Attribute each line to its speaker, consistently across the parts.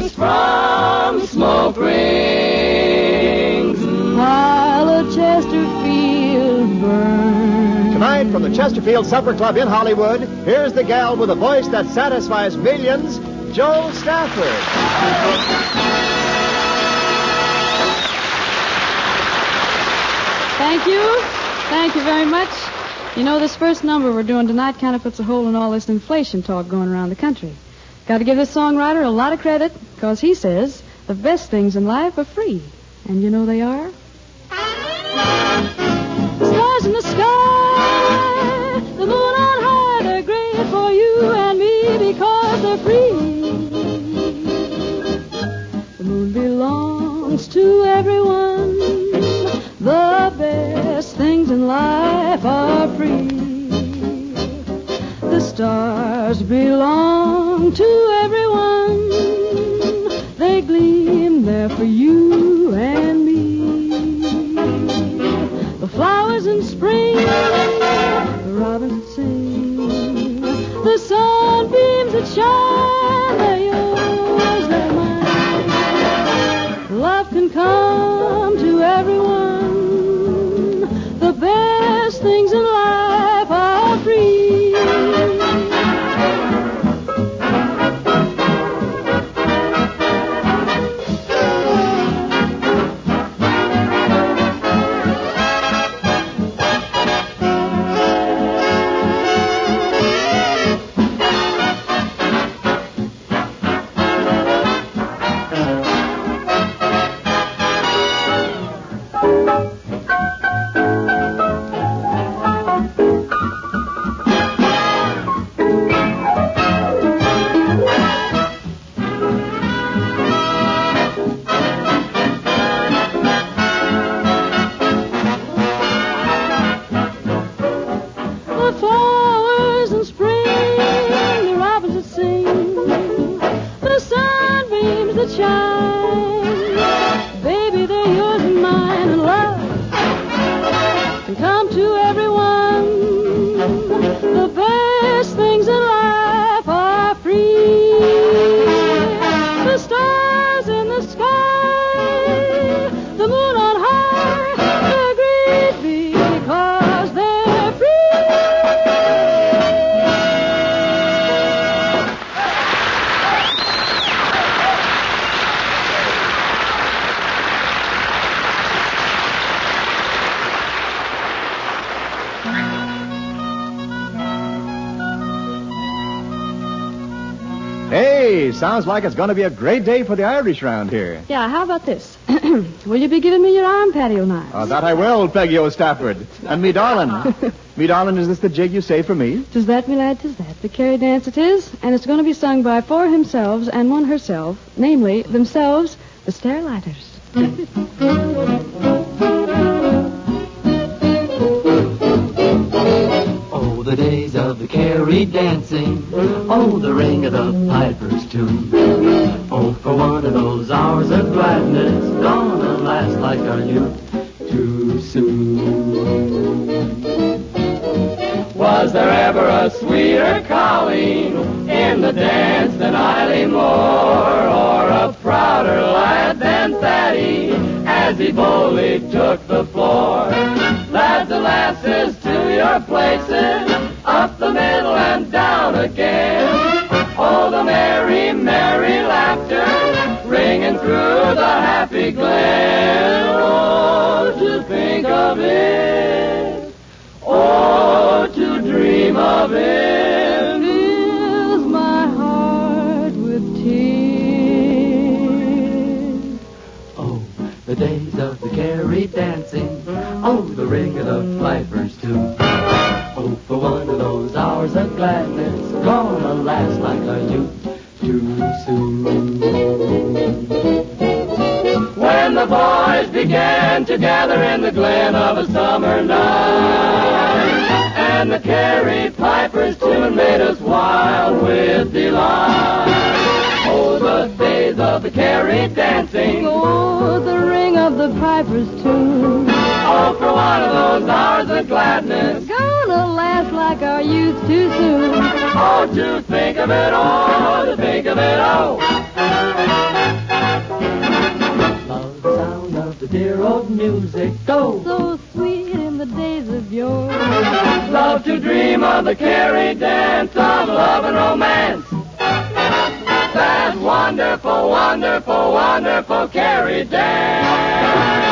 Speaker 1: rings from smoke rings while a Chesterfield burns.
Speaker 2: Tonight, from the Chesterfield Supper Club in Hollywood, here's the gal with a voice that satisfies millions, Jo Stafford.
Speaker 3: Thank you. Thank you very much. You know, this first number we're doing tonight kind of puts a hole in all this inflation talk going around the country. Got to give this songwriter a lot of credit, because he says the best things in life are free. And you know they are? The stars in the sky, the moon on high, they're great for you and me because they're free. The moon belongs to everyone. The best things in life are free. The stars belong to everyone. They gleam there for you and me. The flowers in spring, the robins that sing, the sunbeams that shine, they're yours, they're mine. Love can come to everyone. The best things in life are free.
Speaker 2: Hey, sounds like it's going to be a great day for the Irish round here.
Speaker 3: Yeah, how about this? Will you be giving me your arm patio knives?
Speaker 2: Oh, that I will, Peggy O'Stafford. And me darling. Me darling, is this the jig you say for me?
Speaker 3: 'Tis that, me lad, 'tis that. The Carey dance it is, and it's going to be sung by four himselves and one herself, namely, themselves, the Stairlighters.
Speaker 4: Oh, the days of the Carey dancing. Oh, the ring of the piper's tune. Oh, for one of those hours of gladness, gonna last like our youth too soon.
Speaker 1: Was there ever a sweeter calling in the dance than Eileen Moore, or a prouder lad than Thaddy as he boldly took the floor? Lads and lasses, to your places, up the middle and down again. Oh, the merry, merry laughter ringing through the happy glen. Oh, to think of it, oh, to dream of it, fills my heart with tears.
Speaker 4: Oh, the days of the Carey dancing. Oh, the ring of the piper's tune. Oh, for one of those hours of gladness, gonna last like our youth too soon.
Speaker 1: When the boys began to gather in the glen of a summer night, and the Carey piper's tune made us wild with delight. Oh, the days of the Carey dancing.
Speaker 3: Oh, the ring of the piper's tune.
Speaker 1: Oh, for one of those hours of gladness,
Speaker 3: Gonna last like our youth too soon.
Speaker 1: oh, to think of it, oh, to think of it, oh.
Speaker 4: the dear old music. Go!
Speaker 3: So sweet in the days of yore.
Speaker 1: Love to dream of the Carrie dance of love and romance. That wonderful, wonderful, wonderful Carrie dance.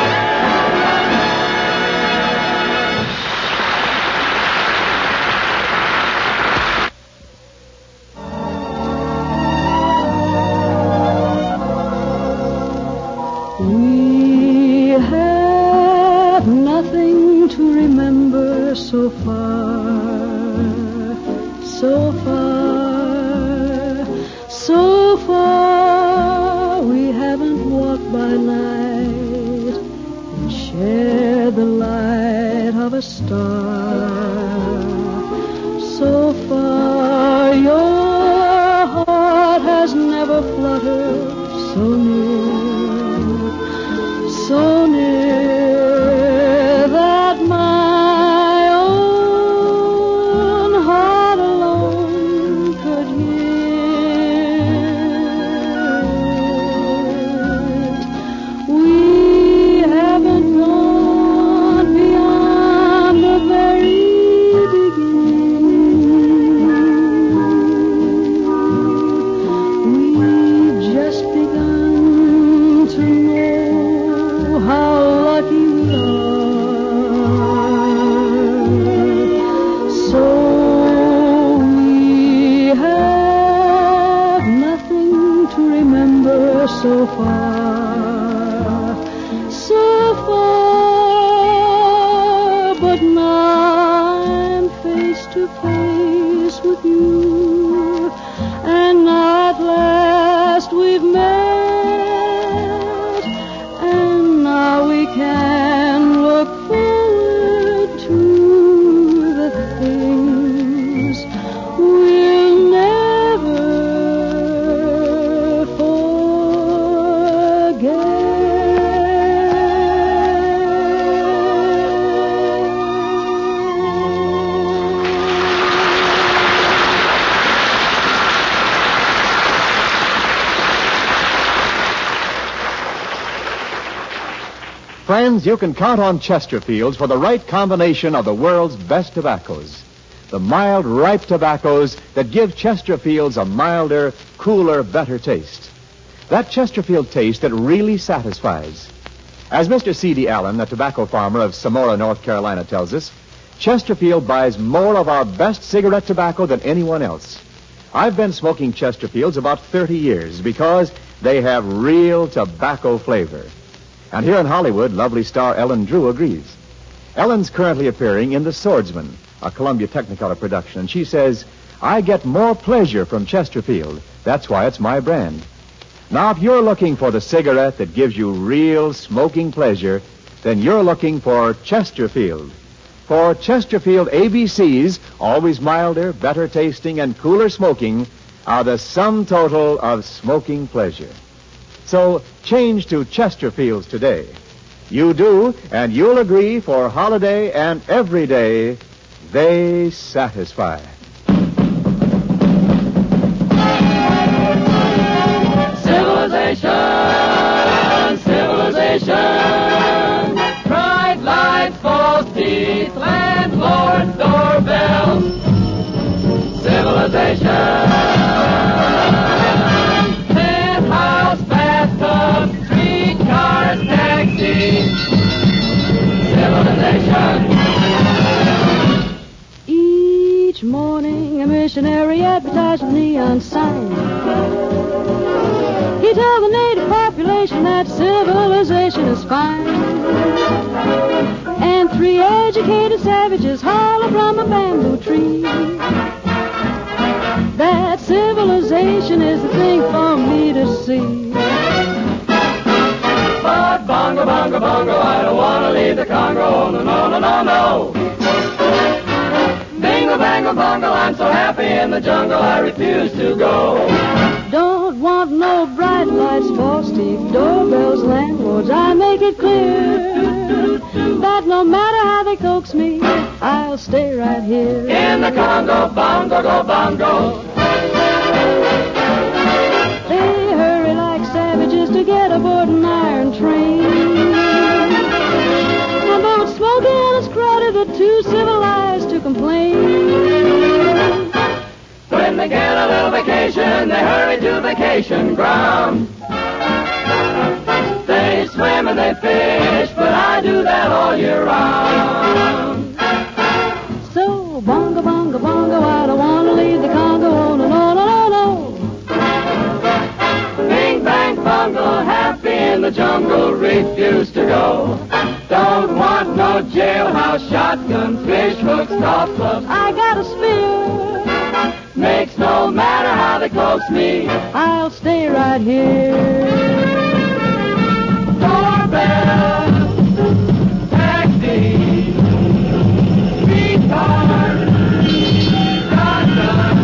Speaker 3: We have nothing to remember so far, so far, so far. We haven't walked by night and shared the light of a star. So far, your heart has never fluttered so near that my own heart alone could hear it. We haven't gone beyond the very beginning. We've just begun to know how lucky we are. So we have nothing to remember so far, but now I'm face to face with you, and now at last we've met, and now we can look forward to the things we'll never
Speaker 2: Friends, you can count on Chesterfields for the right combination of the world's best tobaccos. The mild, ripe tobaccos that give Chesterfields a milder, cooler, better taste. That Chesterfield taste that really satisfies. As Mr. C.D. Allen, a tobacco farmer of Samora, North Carolina, tells us, Chesterfield buys more of our best cigarette tobacco than anyone else. I've been smoking Chesterfields about 30 years because they have real tobacco flavor. And here in Hollywood, lovely star Ellen Drew agrees. Ellen's currently appearing in The Swordsman, a Columbia Technicolor production, and she says, I get more pleasure from Chesterfield. That's why it's my brand. Now, if you're looking for the cigarette that gives you real smoking pleasure, then you're looking for Chesterfield. For Chesterfield ABCs, always milder, better tasting, and cooler smoking, are the sum total of smoking pleasure. So change to Chesterfields today. You do, and you'll agree for holiday and every day, they satisfy.
Speaker 1: Civilization, civilization. Bright lights, false teeth, landlord doorbells. Civilization. Penthouse, bathtub, streetcars, taxis. Civilization.
Speaker 3: Each morning a missionary advertised with neon sign. He told the native population that civilization is fine. And 3 educated savages holler from a bamboo tree that civilization is the thing for me to see.
Speaker 1: But bongo, bongo, bongo, I don't want to leave the Congo. No, no, no, no, no. Bingo, bango, bongo, I'm so happy in the jungle, I refuse to go.
Speaker 3: Don't want no bright lights, false teeth, doorbells, landlords. I make it clear that no matter how they coax me, I'll stay right here.
Speaker 1: In the Congo, bongo, go, bongo.
Speaker 3: They hurry like savages to get aboard an iron train.
Speaker 1: recreation ground. They swim and they fish, but I do that all year round.
Speaker 3: So, bongo, bongo, bongo, I don't want to leave the Congo. Oh, no, no, no, no, no.
Speaker 1: Bing, bang, bongo, happy in the jungle, refuse to go. Don't want no jailhouse, shotgun, fish hooks, golf clubs.
Speaker 3: I got a spear.
Speaker 1: Makes no matter how they coax me.
Speaker 3: I'll stay right here.
Speaker 1: Doorbell, taxi, streetcar, shotgun.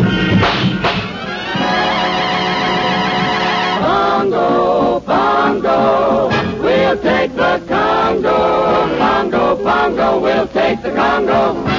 Speaker 1: Bongo, bongo, we'll take the Congo. Bongo, bongo, we'll take the Congo.